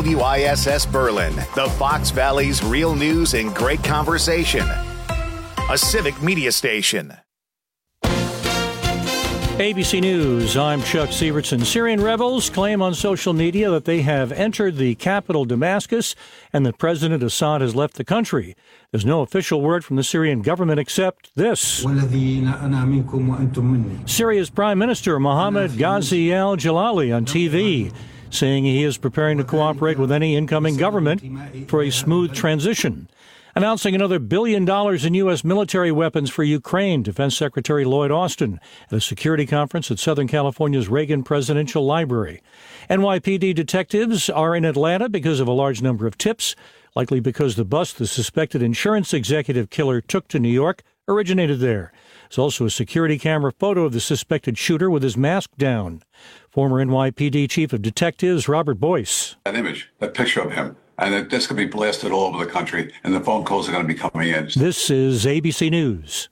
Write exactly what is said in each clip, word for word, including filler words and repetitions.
W I S S Berlin, the Fox Valley's real news and great conversation. A civic media station. A B C News, I'm Chuck Sievertson. Syrian rebels claim on social media that they have entered the capital Damascus and that President Assad has left the country. There's no official word from the Syrian government except this. Syria's Prime Minister Mohammed Ghazi al-Jalali on T V, saying he is preparing to cooperate with any incoming government for a smooth transition. Announcing another billion dollars in U S military weapons for Ukraine, Defense Secretary Lloyd Austin at a security conference at Southern California's Reagan Presidential Library. N Y P D detectives are in Atlanta because of a large number of tips, likely because the bus the suspected insurance executive killer took to New York originated there. There's also a security camera photo of the suspected shooter with his mask down. Former N Y P D Chief of Detectives Robert Boyce. That image, that picture of him. And this could be blasted all over the country, and the phone calls are going to be coming in. This is A B C News.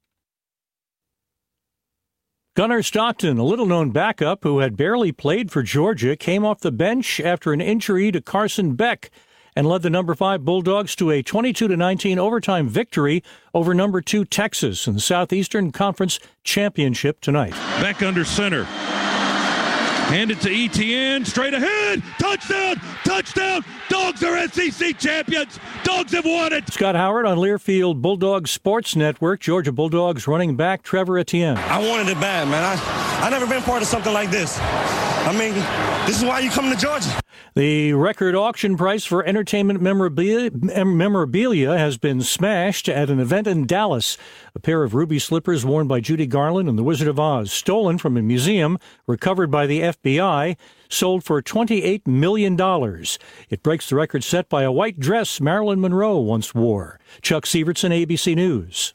Gunnar Stockton, a little-known backup who had barely played for Georgia, came off the bench after an injury to Carson Beck and led the number five Bulldogs to a twenty-two to nineteen overtime victory over number two Texas in the Southeastern Conference Championship tonight. Beck under center. Hand it to Etienne, straight ahead, touchdown, touchdown, Dogs are S E C champions, Dogs have won it. Scott Howard on Learfield Bulldogs Sports Network, Georgia Bulldogs running back Trevor Etienne. I wanted it bad, man. I, I never been part of something like this. I mean, this is why you come to Georgia. The record auction price for entertainment memorabilia, memorabilia has been smashed at an event in Dallas. A pair of ruby slippers worn by Judy Garland and the Wizard of Oz, stolen from a museum, recovered by the F B I, sold for twenty-eight million dollars. It breaks the record set by a white dress Marilyn Monroe once wore. Chuck Sievertson, A B C News.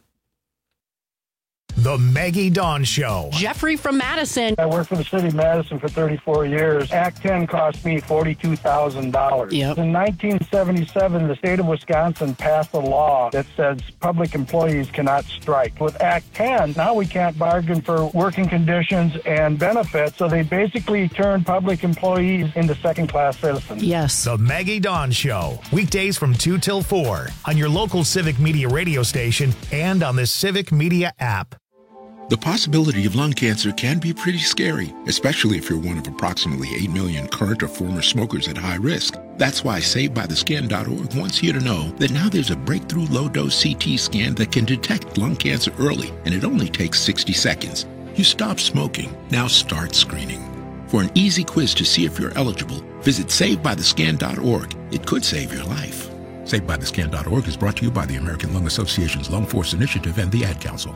The Maggie Dawn Show. Jeffrey from Madison. I worked for the city of Madison for thirty-four years. Act ten cost me forty-two thousand dollars. Yep. In nineteen seventy-seven, the state of Wisconsin passed a law that says public employees cannot strike. With Act ten, now we can't bargain for working conditions and benefits, so they basically turned public employees into second-class citizens. Yes. The Maggie Dawn Show. Weekdays from two till four on your local Civic Media radio station and on the Civic Media app. The possibility of lung cancer can be pretty scary, especially if you're one of approximately eight million current or former smokers at high risk. That's why Saved By The Skin dot org wants you to know that now there's a breakthrough low-dose C T scan that can detect lung cancer early, and it only takes sixty seconds. You stop smoking, now start screening. For an easy quiz to see if you're eligible, visit Saved By The Skin dot org. It could save your life. Saved By The Skin dot org is brought to you by the American Lung Association's Lung Force Initiative and the Ad Council.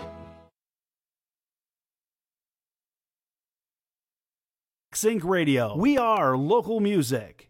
Sync Radio. We are local music.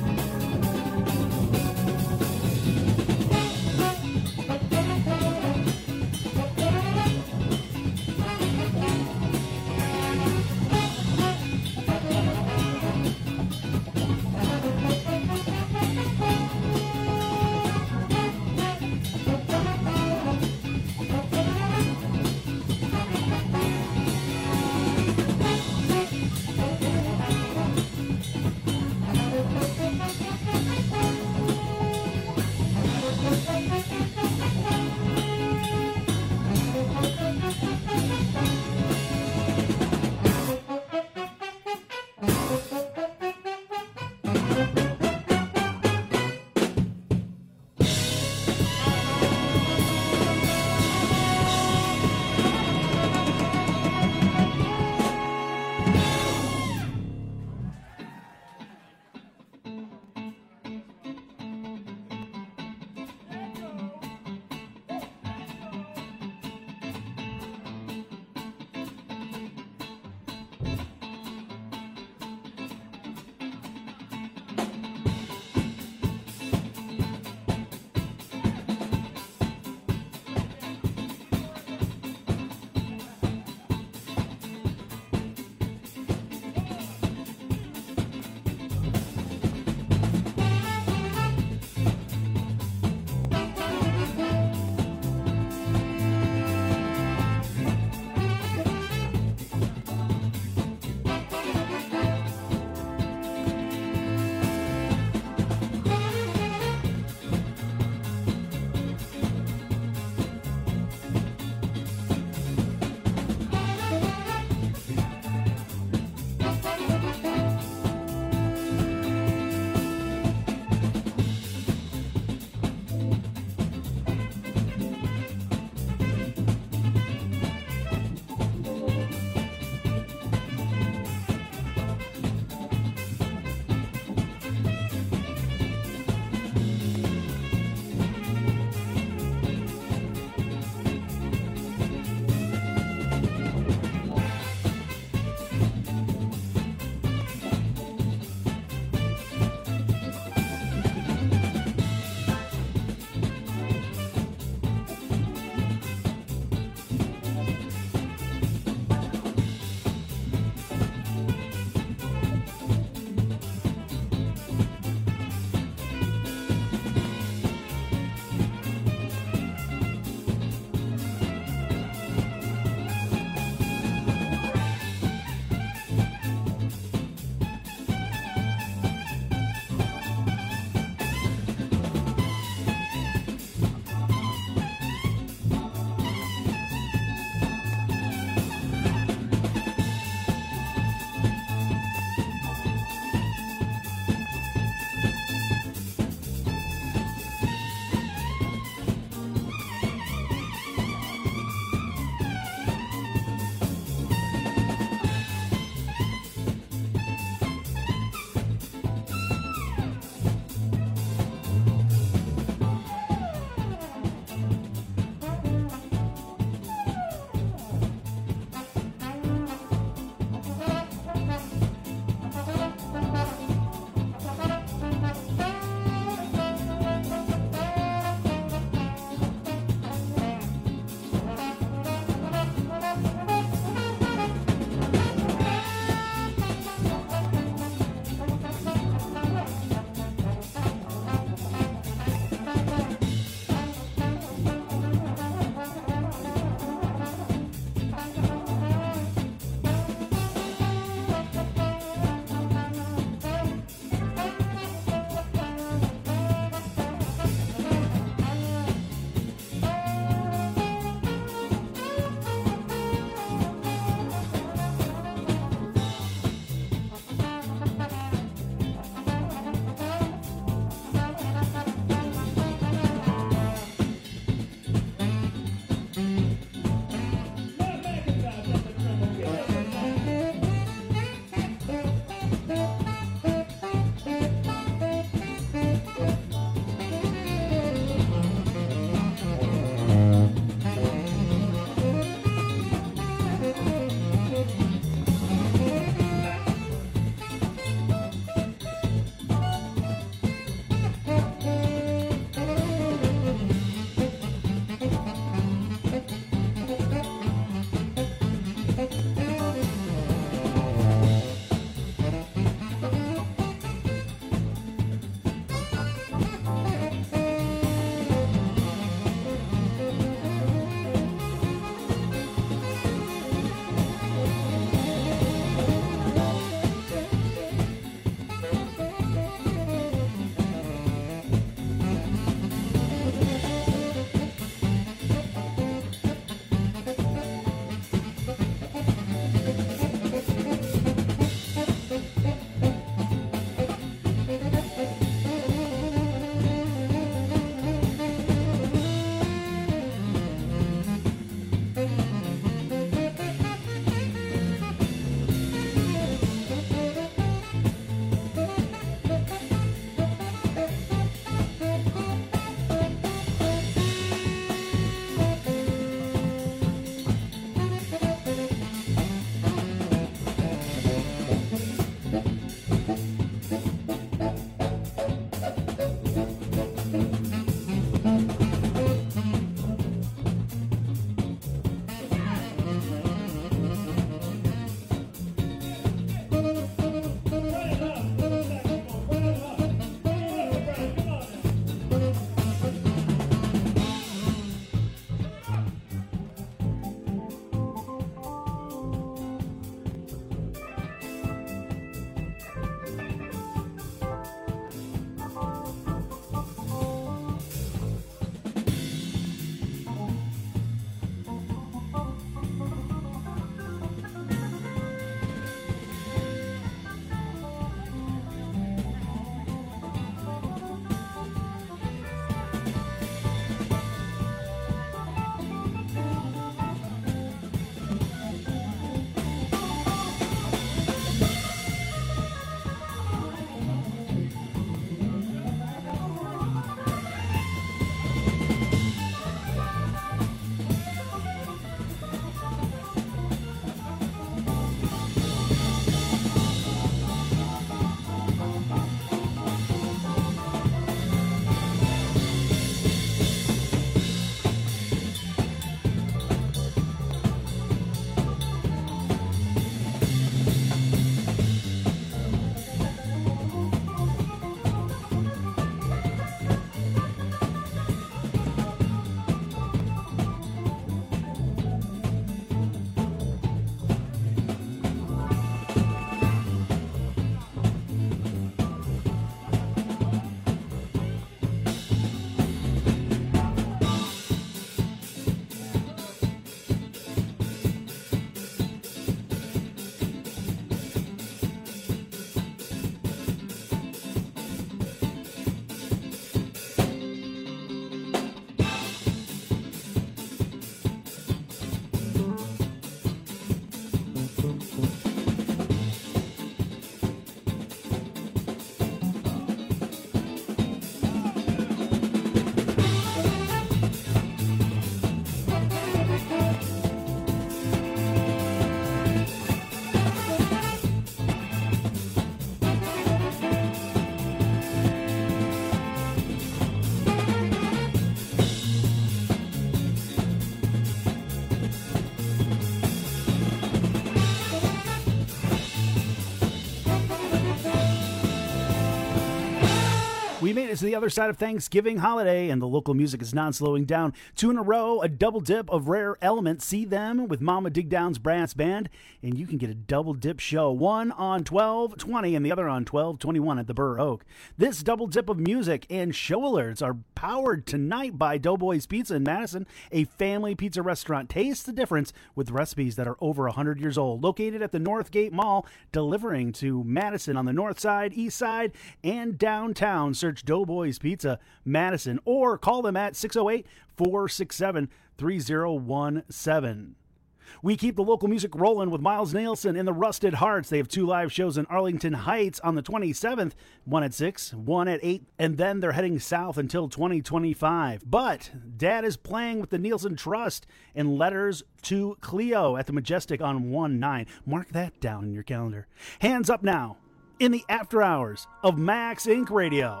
We made it to the other side of Thanksgiving holiday, and the local music is not slowing down. Two in a row, a double dip of Rare Element. See them with Mama Dig Down's brass band, and you can get a double dip show. One on twelve twenty and the other on twelve twenty-one at the Burr Oak. This double dip of music and show alerts are powered tonight by Doughboys Pizza in Madison, a family pizza restaurant. Taste the difference with recipes that are over one hundred years old. Located at the Northgate Mall, delivering to Madison on the north side, east side, and downtown. Search Doughboys Pizza Madison or call them at six oh eight, four six seven, three oh one seven. We keep the local music rolling with Miles Nielsen and the Rusted Hearts. They have two live shows in Arlington Heights on the twenty-seventh, one at six, one at eight, and then they're heading south until twenty twenty-five. But Dad is playing with the Nielsen Trust in Letters to Cleo at the Majestic on one nine. Mark that down in your calendar. Hands up now in the after hours of Max Inc Radio.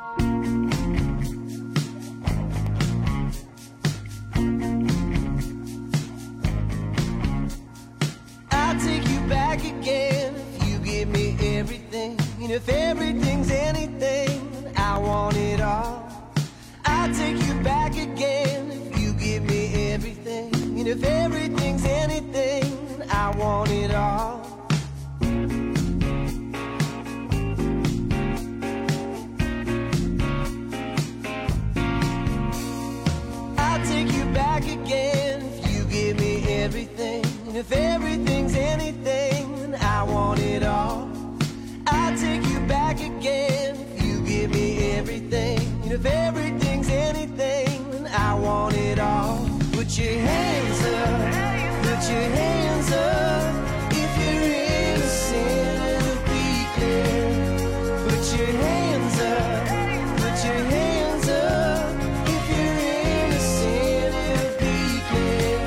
Back again if you give me everything, and if everything's anything, I want it all. I'll take you back again if you give me everything, and if everything's anything, I want it all. I'll take you back again if you give me everything, and if everything's anything, I want it all. I'll take you back again if you give me everything, and if everything's anything, I want it all. Put your hands up, put your hands up, if you're innocent, it'll be clear. Put your hands up, put your hands up, if you're innocent, it'll be clear.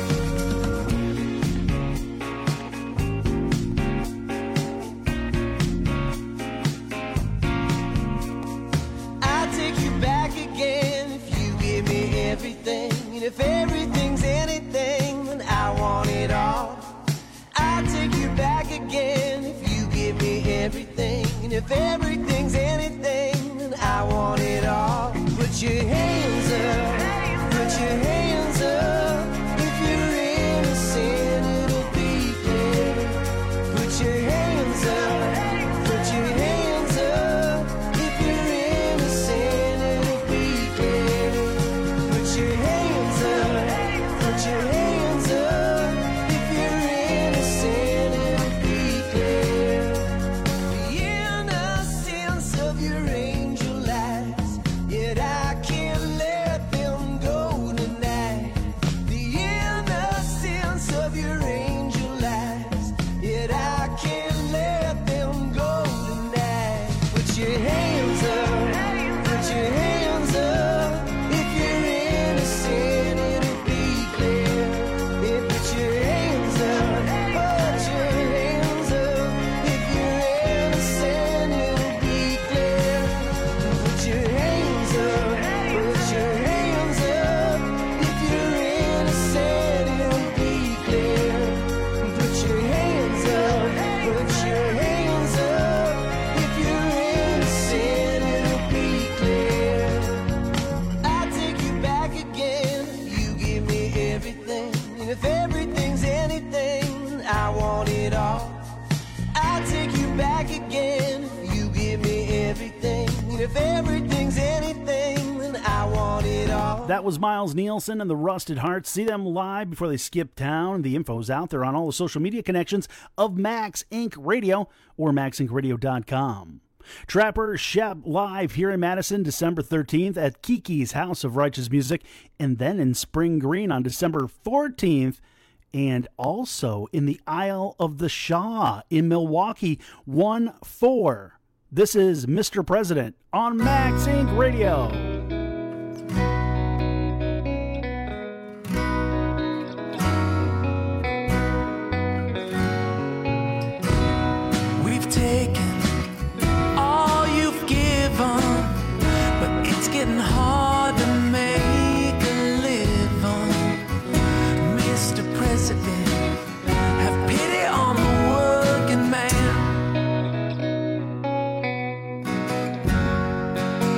Everything, and if everything's anything, then I want it all. I'll take you back again if you give me everything, and if everything's anything, then I want it all. Put your hands up, put your hands up, if you're innocent, it'll be clear. Put your hands up, put your hands up, if you're innocent, it'll be clear. Put your hands up, put your hands up, if you're innocent, it'll be clear. The innocence of your angel eyes, yet I can't let them go tonight. The innocence of your angel eyes, yet I can't let them go tonight. Put your hands up, put your hands up, if you're innocent, it'll be clear. Yeah, put your hands up, put your hands up, if you're innocent, it'll be clear. Put your hands up, put your hands up, if you're innocent, it'll be clear. Put your hands up, put your hands up, if you're innocent, it'll be clear. I'll take you back again if you give me everything, and if everything's anything, I want it all. I'll take you back again if you give me everything, and if everything's anything, then I want it all. That was Miles Nielsen and the Rusted Hearts. See them live before they skip town. The info's out there on all the social media connections of Max Inc Radio or max inc radio dot com. Trapper Shep live here in Madison December thirteenth at Kiki's House of Righteous Music, and then in Spring Green on December fourteenth, and also in the Isle of the Shaw in Milwaukee, one four. This is Mister President on Max Inc Radio. We've taken all you've given, but it's getting hard to make a living. Mister President, have pity on the working man.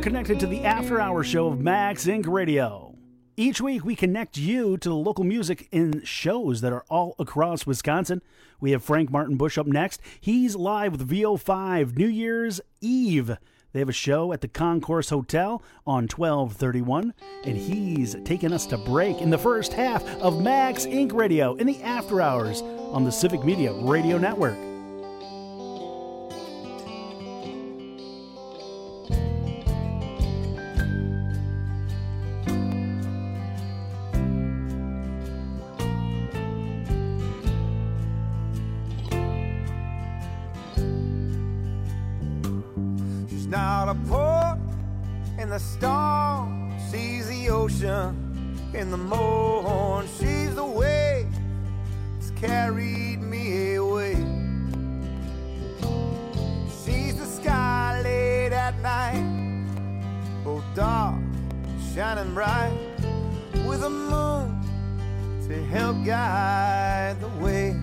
connected to the After Hour show of Max Incorporated. Radio. Each week, we connect you to the local music in shows that are all across Wisconsin. We have Frank Martin Bush up next. He's live with V O five New Year's Eve. They have a show at the Concourse Hotel on twelve thirty-one, and he's taking us to break in the first half of Max Incorporated. Radio in the After Hours on the Civic Media Radio Network. Not a port in the storm, sees the ocean in the morn. She's the way that's carried me away. She's the sky late at night, both dark, shining bright, with a moon to help guide the way.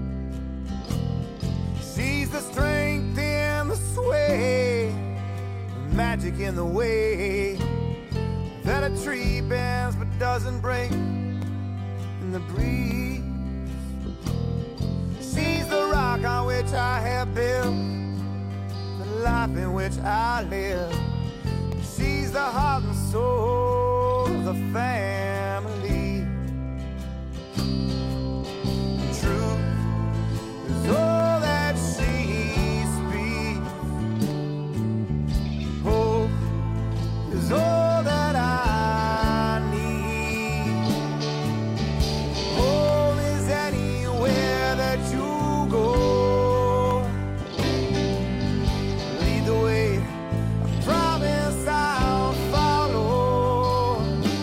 She's the strength in the sway, magic in the way that a tree bends but doesn't break in the breeze. She's the rock on which I have built the life in which I live. She's the heart and soul of the family. Truth is all that she speaks. Hope is all that I need. Home is anywhere that you go. Lead the way, I promise I'll follow.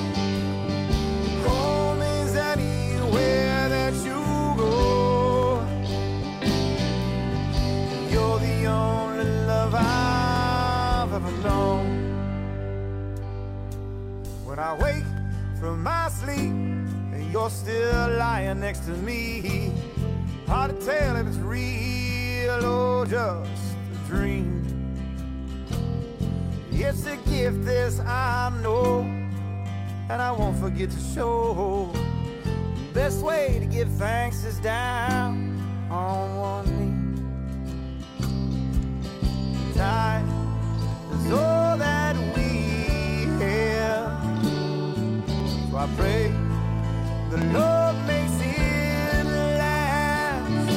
Home is anywhere that you go. You're the only love I've ever known. When I wake from my sleep and you're still lying next to me, hard to tell if it's real or just a dream. It's a gift, this I know, and I won't forget to show. The best way to give thanks is down on one knee. Time is all that we have, so I pray the Lord makes it last.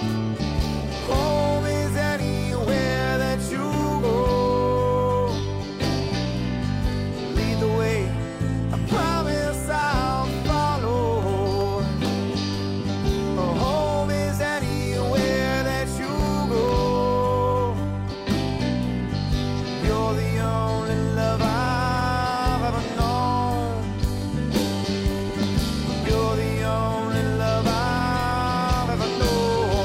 Home is anywhere that you go. Lead the way, I promise I'll follow. Oh, home is anywhere that you go. You're the only love I've ever known. You're the only love I've ever known.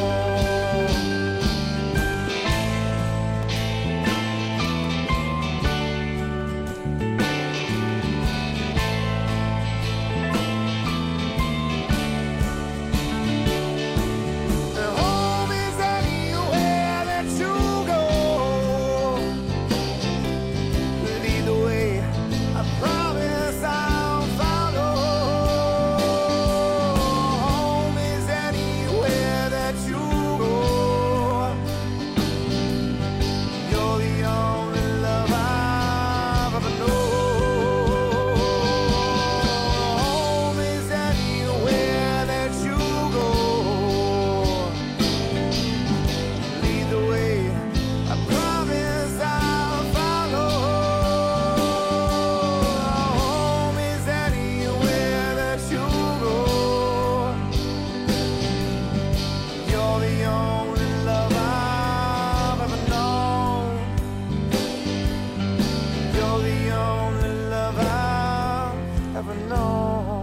And home is anywhere that you go. Lead the way, I promise I'll follow. Home is anywhere that you go. You're the only love I've ever known. Home is anywhere that you go. Lead the way, I promise I'll follow. Home is anywhere that you go. You're the only love I've ever known. You're the only love I've ever known.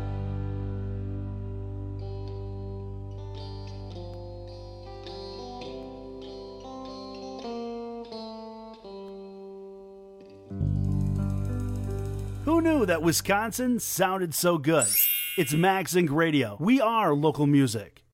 Who knew that Wisconsin sounded so good? It's Max Inc Radio. We are local music.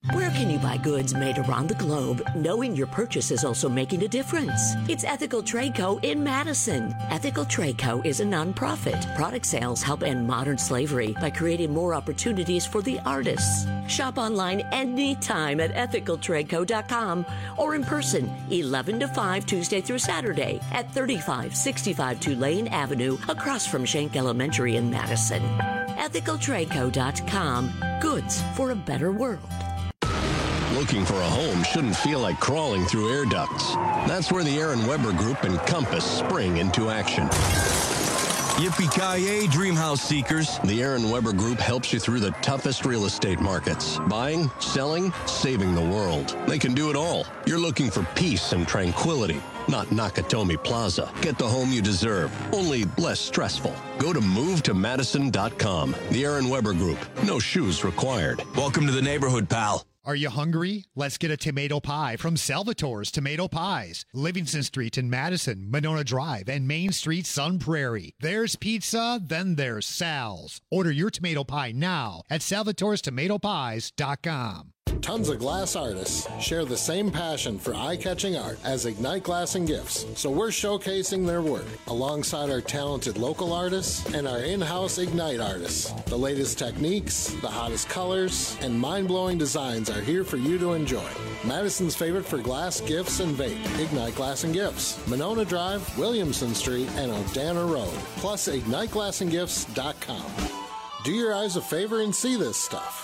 Where can you buy goods made around the globe, knowing your purchase is also making a difference? It's Ethical Trade Co. in Madison. Ethical Trade Co. is a nonprofit. Product sales help end modern slavery by creating more opportunities for the artists. Shop online anytime at ethical trade co dot com or in person eleven to five Tuesday through Saturday at thirty-five sixty-five Tulane Avenue across from Schenck Elementary in Madison. ethical trade co dot com. Goods for a better world. Looking for a home shouldn't feel like crawling through air ducts. That's where the Aaron Weber Group and Compass spring into action. Yippee-ki-yay, dream house seekers. The Aaron Weber Group helps you through the toughest real estate markets. Buying, selling, saving the world. They can do it all. You're looking for peace and tranquility, not Nakatomi Plaza. Get the home you deserve, only less stressful. Go to move to madison dot com. The Aaron Weber Group. No shoes required. Welcome to the neighborhood, pal. Are you hungry? Let's get a tomato pie from Salvatore's Tomato Pies. Livingston Street in Madison, Monona Drive, and Main Street, Sun Prairie. There's pizza, then there's Sal's. Order your tomato pie now at salvatores tomato pies dot com. Tons of glass artists share the same passion for eye-catching art as Ignite Glass and Gifts, so we're showcasing their work alongside our talented local artists and our in-house Ignite artists. The latest techniques, the hottest colors, and mind-blowing designs are here for you to enjoy. Madison's favorite for glass, gifts, and vape, Ignite Glass and Gifts, Monona Drive, Williamson Street, and Odana Road, plus ignite glass and gifts dot com. Do your eyes a favor and see this stuff.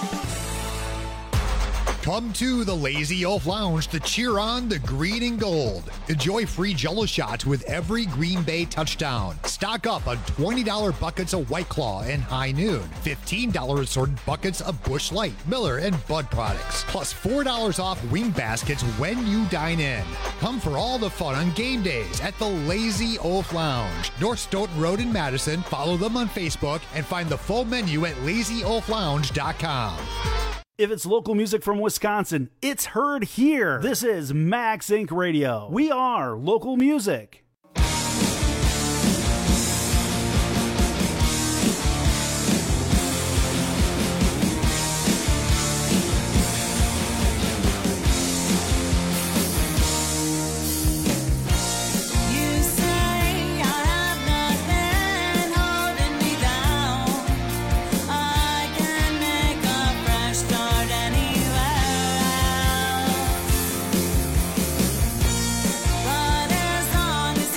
Come to the Lazy Oaf Lounge to cheer on the green and gold. Enjoy free Jell-O shots with every Green Bay touchdown. Stock up on twenty dollars buckets of White Claw and High Noon. fifteen dollars assorted buckets of Busch Light, Miller, and Bud products. Plus four dollars off wing baskets when you dine in. Come for all the fun on game days at the Lazy Oaf Lounge. North Stoughton Road in Madison. Follow them on Facebook and find the full menu at lazy oaf lounge dot com. If it's local music from Wisconsin, it's heard here. This is Max Inc Radio. We are local music. But as long as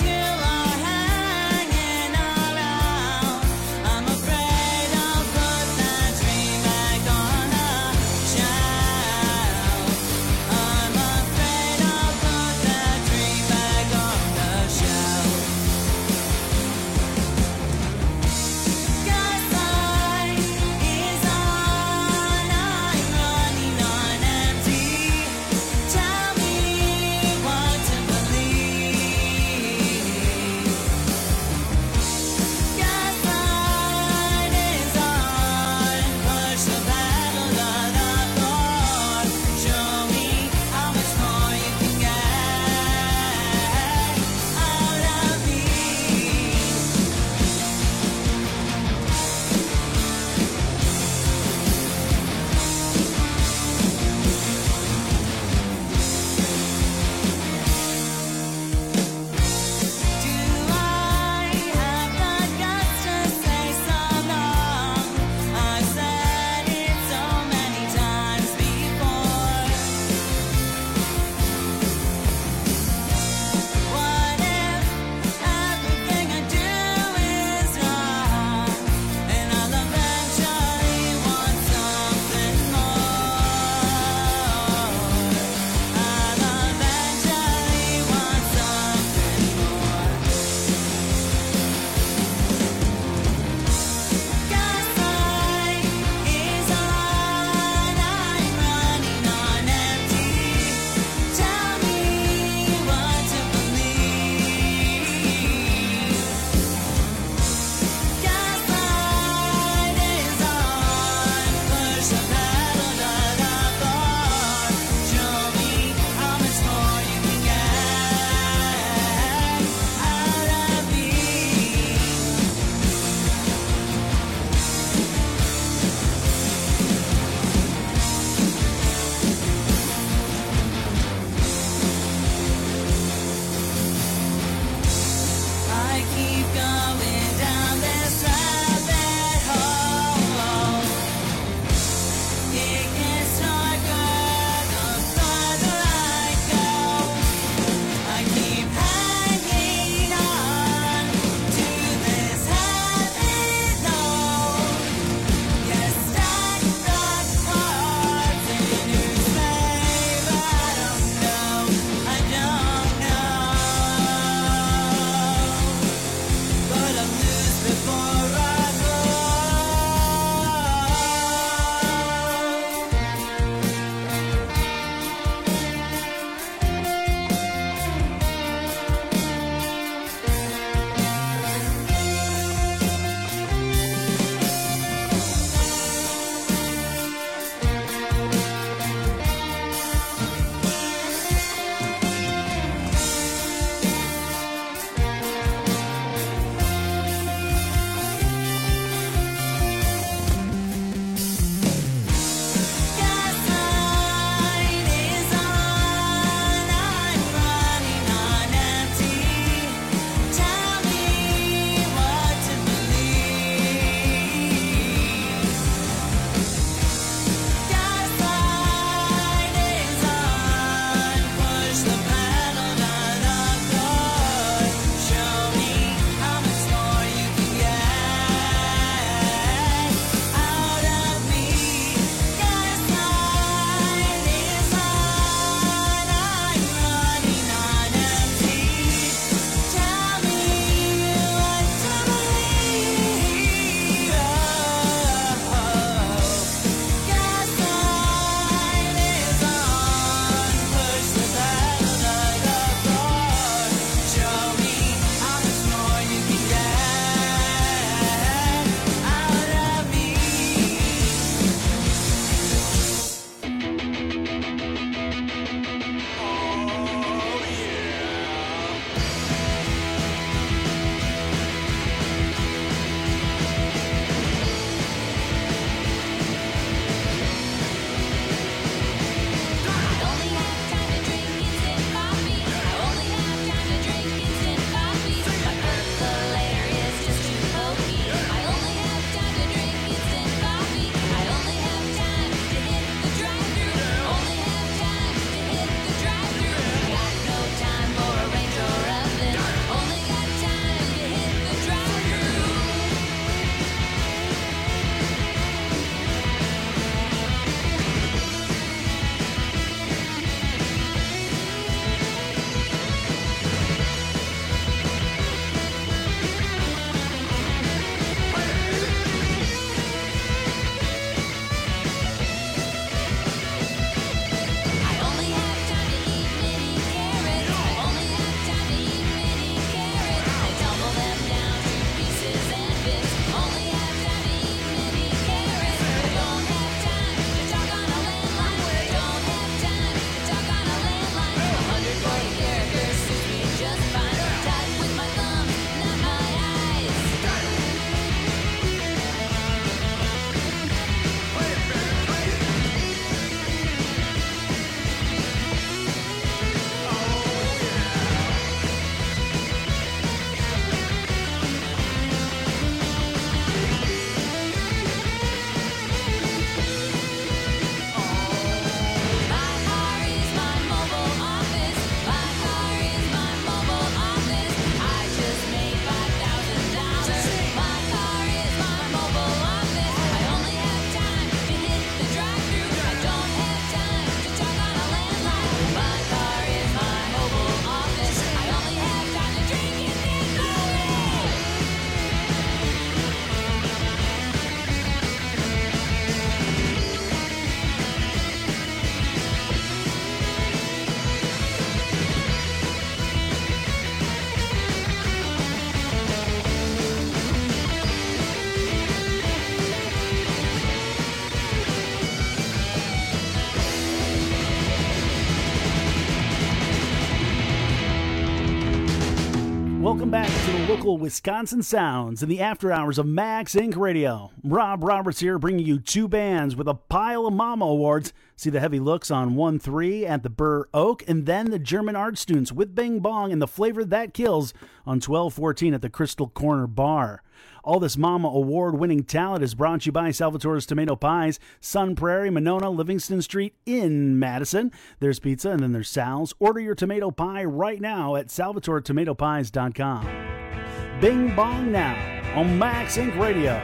Welcome back to the local Wisconsin sounds in the after hours of Max Incorporated. Radio. Rob Roberts here, bringing you two bands with a pile of Mama Awards. See the heavy looks on one three at the Burr Oak, and then the German art students with Bing Bong and the Flavor That Kills on twelve fourteen at the Crystal Corner Bar. All this Mama Award-winning talent is brought to you by Salvatore's Tomato Pies, Sun Prairie, Monona, Livingston Street in Madison. There's pizza, and then there's Sal's. Order your tomato pie right now at salvatore tomato pies dot com. Bing Bong now on Max Incorporated. Radio.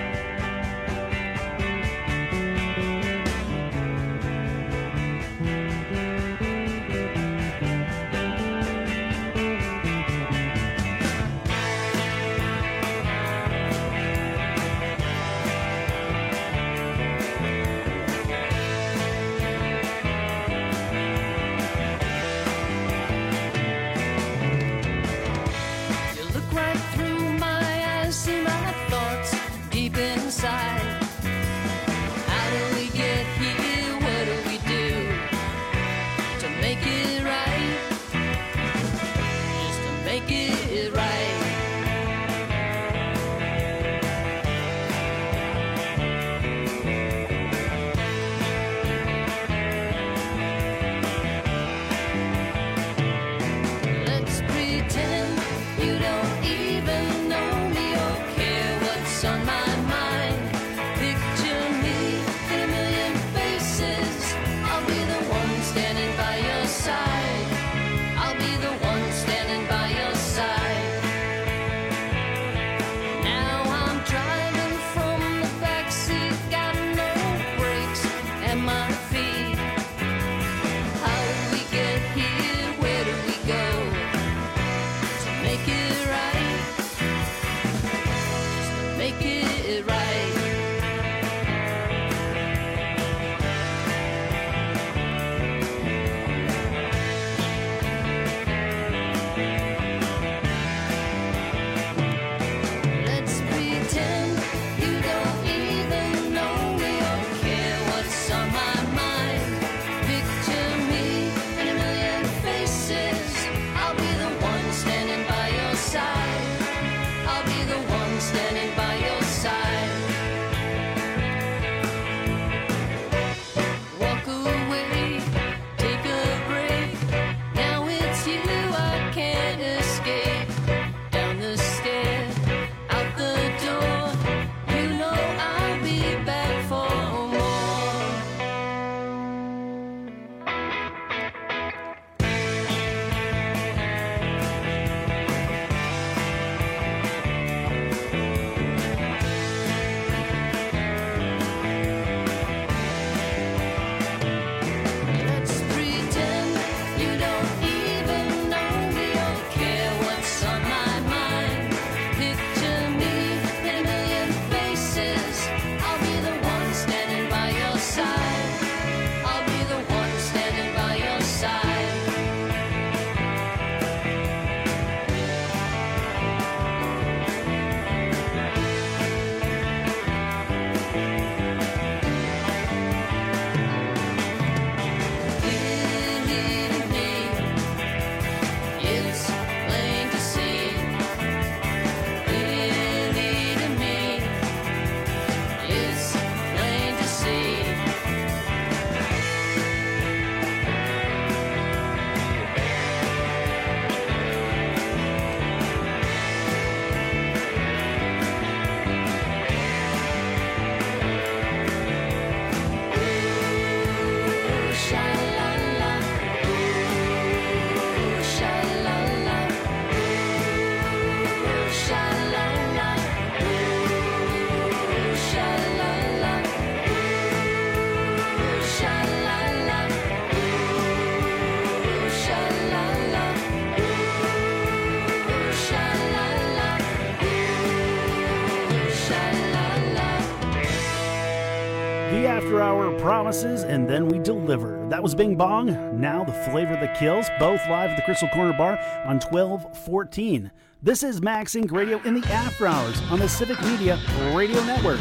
Promises, and then we deliver. That was Bing Bong. Now the Flavor That Kills, both live at the Crystal Corner Bar on twelve fourteen. This is Max Inc Radio in the after hours on the Civic Media Radio Network.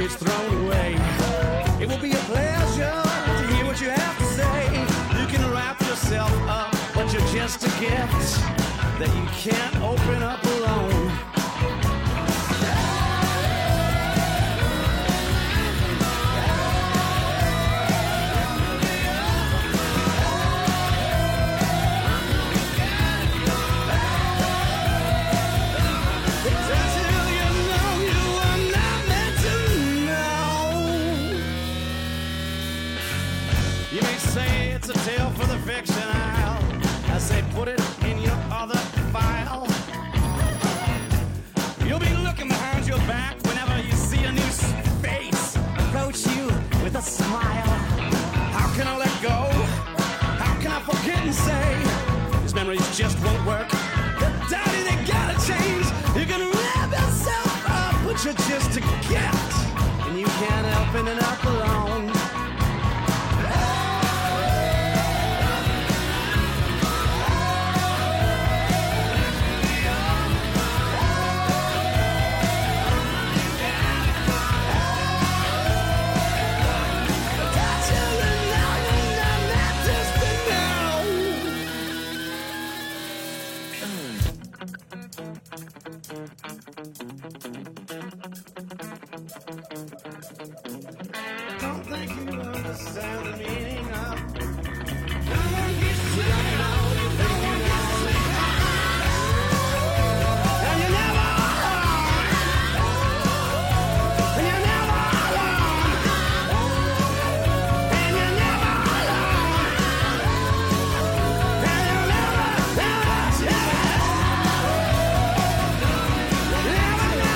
it's thrown away. It will be a pleasure to hear what you have to say. You can wrap yourself up, but you're just a gift that you can't open up alone. It's a tale for the fiction aisle. I say put it in your other file. You'll be looking behind your back whenever you see a new face approach you with a smile. How can I let go? How can I forget and say these memories just won't work? The daddy, they gotta change. You're gonna wrap yourself up, but you're just a gift, and you can't help ending up alone. Don't think you understand the meaning of no one gets to know you, no one gets to know. And you're never alone. And you're never alone. And you're never alone. And you're never, never, never, never, never.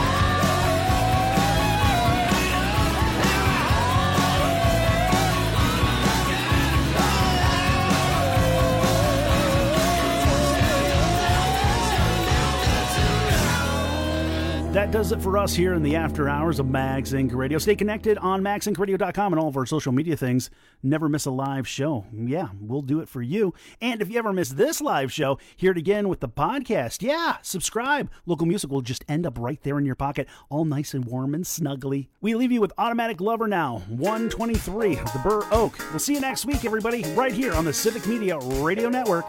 That does it for us here in the after hours of Mags Inc Radio. Stay connected on mags inc radio dot com and all of our social media things. Never miss a live show. Yeah, we'll do it for you. And if you ever miss this live show, hear it again with the podcast. Yeah, subscribe. Local music will just end up right there in your pocket, all nice and warm and snuggly. We leave you with Automatic Lover now, one twenty-three of the Burr Oak. We'll see you next week, everybody, right here on the Civic Media Radio Network.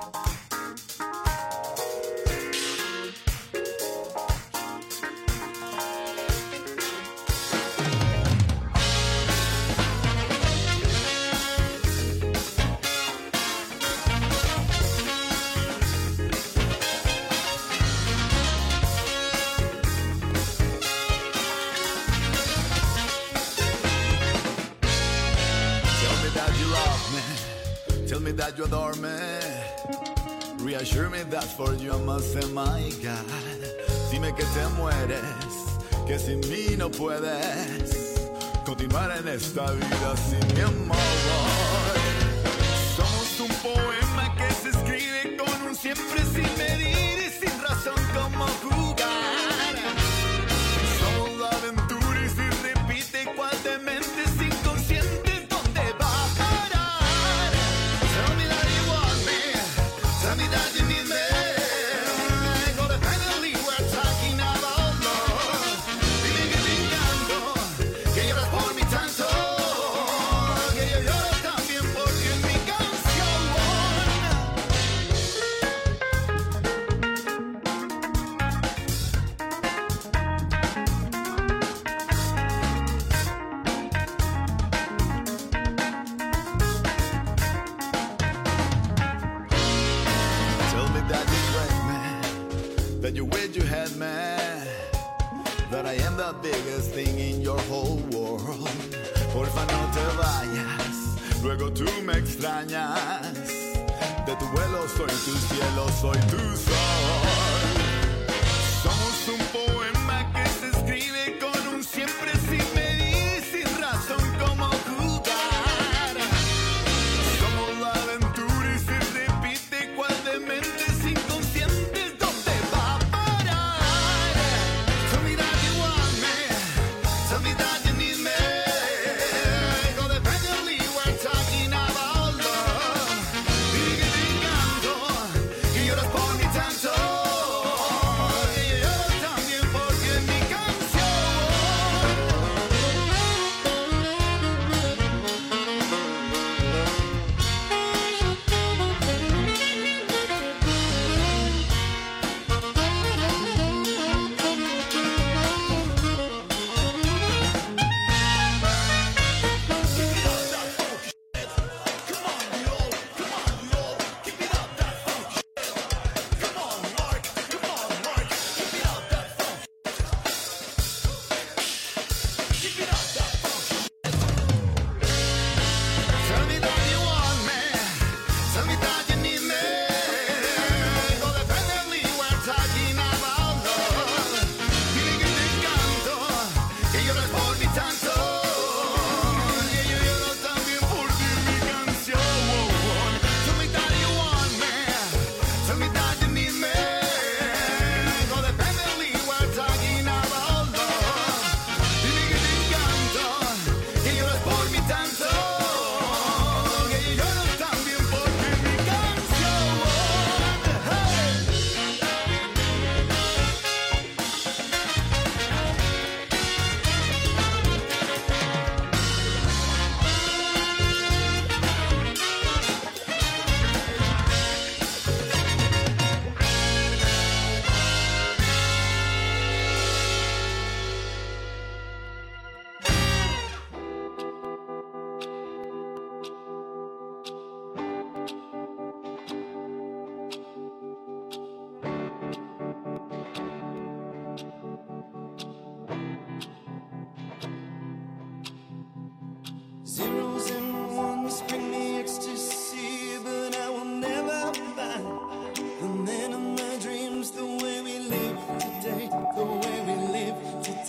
That you adore me, reassure me that for you I must say my God. Dime que te mueres, que sin mí no puedes continuar en esta vida sin mi amor. Somos un poema que se escribe con un siempre sin medir y sin razón como jugar. Somos la aventura y si repite cual demente sin consciente. That I am the biggest thing in your whole world. Porfa, no te vayas, luego tú me extrañas. De tu vuelo soy tu cielo, soy tu sol. Somos un poema que se escribe con un siempre sin medir, sin razón como jugar. Somos la aventura y se repite cual demente sin conscientes. ¿Dónde va a parar? Tell me that you want me, tell me that you need me. Codependently we're talking about love. Dime que te encanto, que lloras por mí tanto.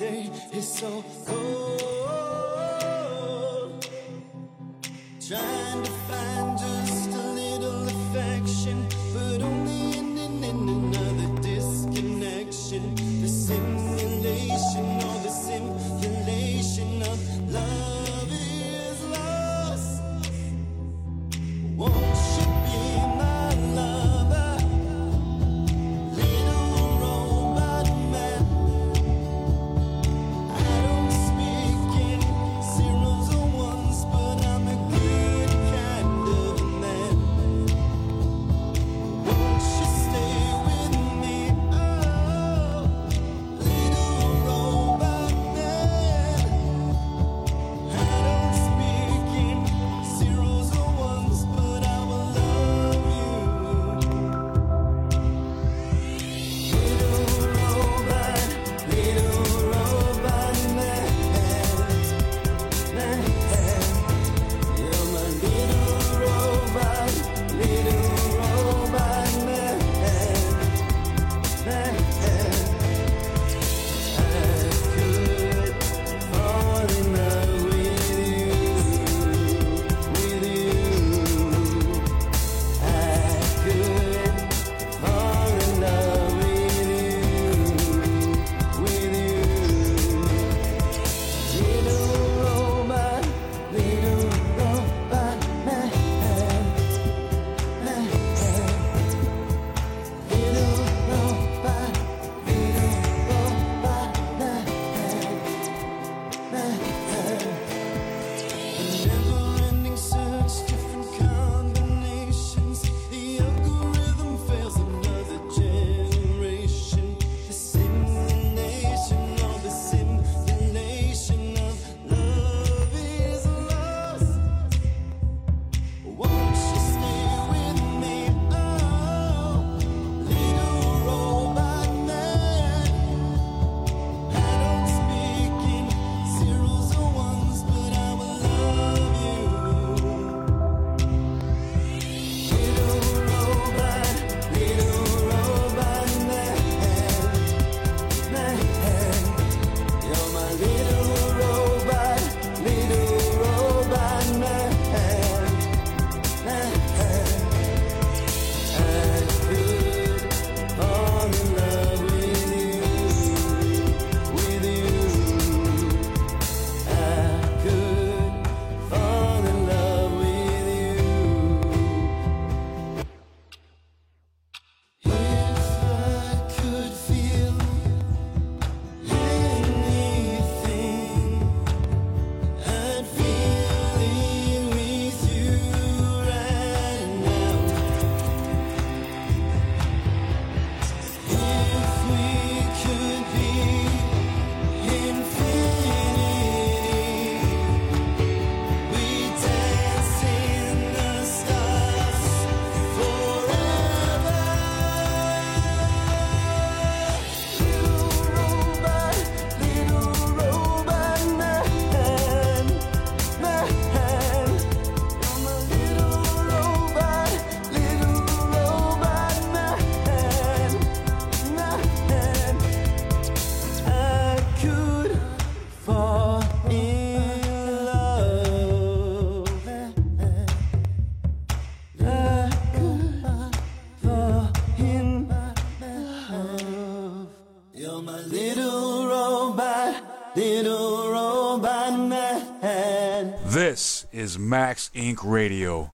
day is so cold. Trying to find just a little affection, but only ending in another disconnection. The simulation, or the simulation of love is lost. Won't you be my lover, little robot man? I don't speak in zeros or ones, but I'm a good kind of man. Won't you stay with me? Oh, little robot man. I don't speak in zeros or ones, but I will love you. Little robot, little robot man, man. You're my little robot, little robot man, man. I could fall in love with you, with you. I could fall in love with you, with you. Little robot, little robot man, man. Little robot, little robot man, man. Never-ending search, different combinations. The algorithm fails another generation. The simulation, or the simulation of love is lost. Won't you stay with me? Oh, little robot man. I don't speak in zeros or ones, but I will love you. Little robot, little robot man, man. You're my little robot, little robot man, man. I could fall in love with you, with you. I could fall in love with you. If I could feel anything, I'd feel it with you right now. If we could be infinity, we dance in the stars forever. Little robot, little robot man, man. You're my little robot, little robot man, man. I could fall in love. I could fall in love. You're my little robot, little robot man. This is Max Incorporated. Radio.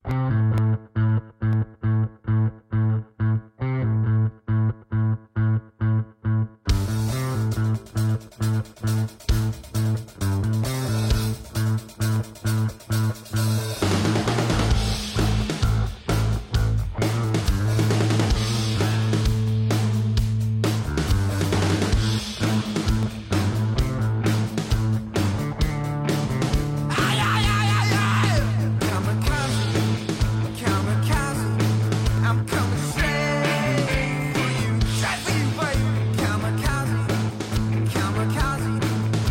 Kamikaze,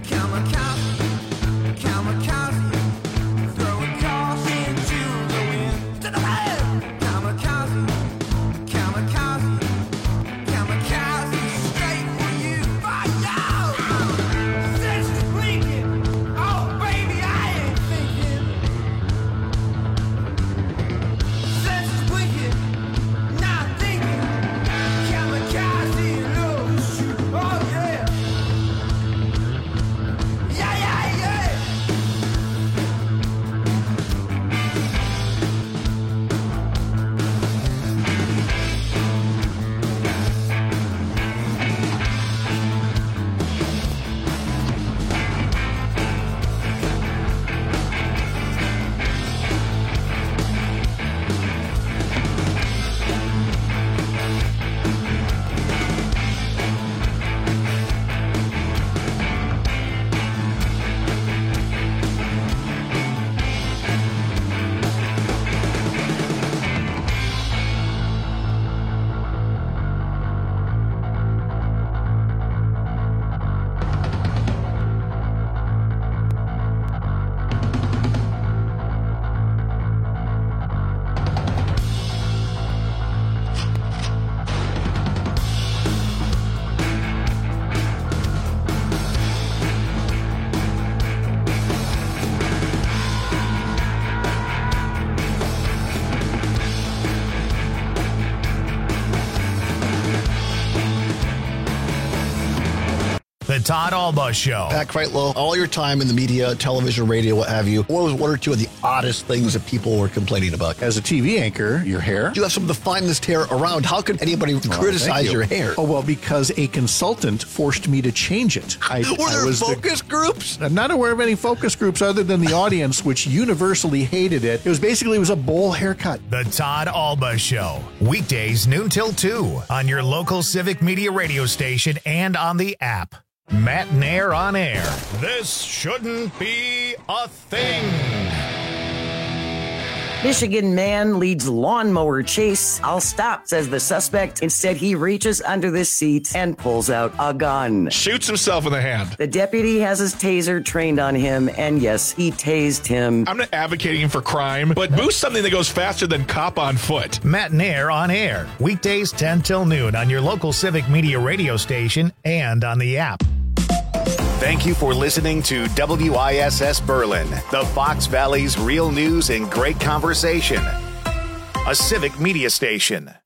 The Todd Alba Show. Pat Kreitlow, all your time in the media, television, radio, what have you, what was one or two of the oddest things that people were complaining about? As a T V anchor, your hair. You have some of the finest hair around. How could anybody oh, criticize you. your hair? Oh, well, because a consultant forced me to change it. I, were there I was focus the, groups? I'm not aware of any focus groups other than the audience, which universally hated it. It was basically, it was a bowl haircut. The Todd Alba Show. Weekdays, noon till two on your local Civic Media radio station and on the app. Matt Nair on air. This shouldn't be a thing. Michigan man leads lawnmower chase. I'll stop, says the suspect. Instead, he reaches under the seat and pulls out a gun. Shoots himself in the hand. The deputy has his taser trained on him, and yes, he tased him. I'm not advocating for crime, but boost something that goes faster than cop on foot. Matt Nair on air. Weekdays ten till noon on your local Civic Media radio station and on the app. Thank you for listening to W I S S Berlin, the Fox Valley's real news and great conversation. A Civic Media station.